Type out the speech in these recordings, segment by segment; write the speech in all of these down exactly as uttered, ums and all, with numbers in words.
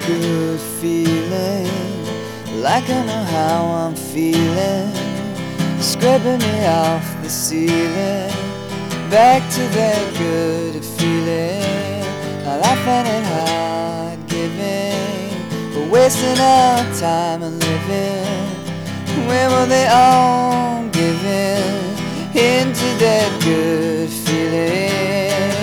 good feeling, like I know how I'm feeling, scraping me off the ceiling, back to that good feeling. Well, I find it hard giving, but wasting our time and living. When will they all give in into that good feeling?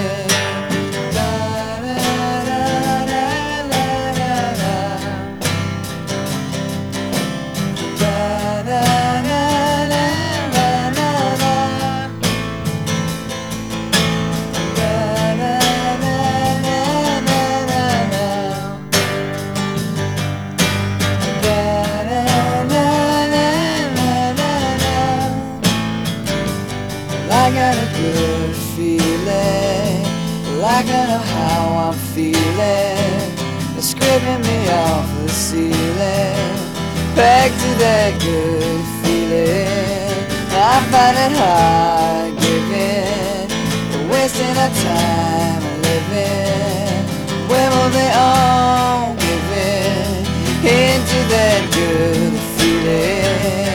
I got a good feeling, like I know how I'm feeling. It's scraping me off the ceiling, back to that good feeling. I find it hard giving, wasting our time living. When will they all give in into that good feeling?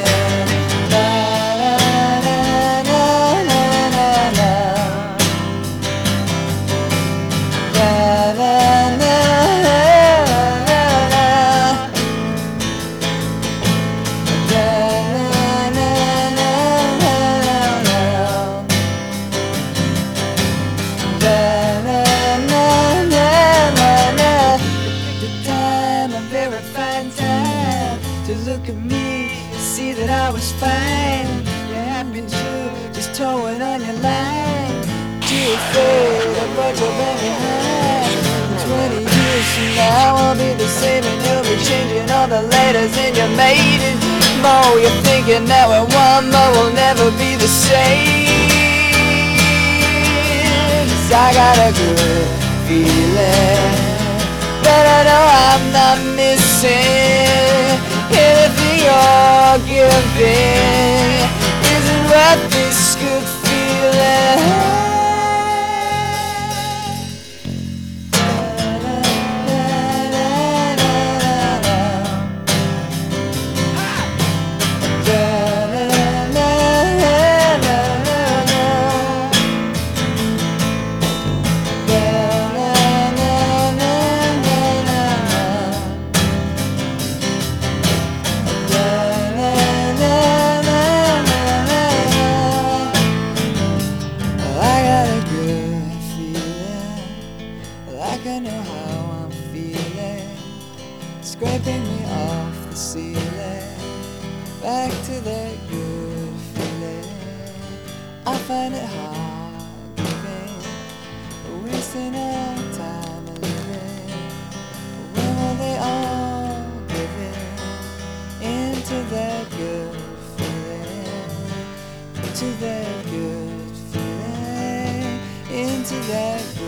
To look at me and see that I was fine. You happened to just tow it on your line. Too afraid of what you're behind. Twenty years from now I'll be the same, and you'll be changing all the letters in your maiden. More you're thinking that when one more will never be the same. 'Cause I got a good feeling that I know I'm not missing. Anything you're giving isn't worth this good feeling. Like I know how I'm feeling, scraping me off the ceiling, back to that good feeling. I find it hard giving, wasting our time and living. When will they all give in into that good feeling, into that good feeling, into that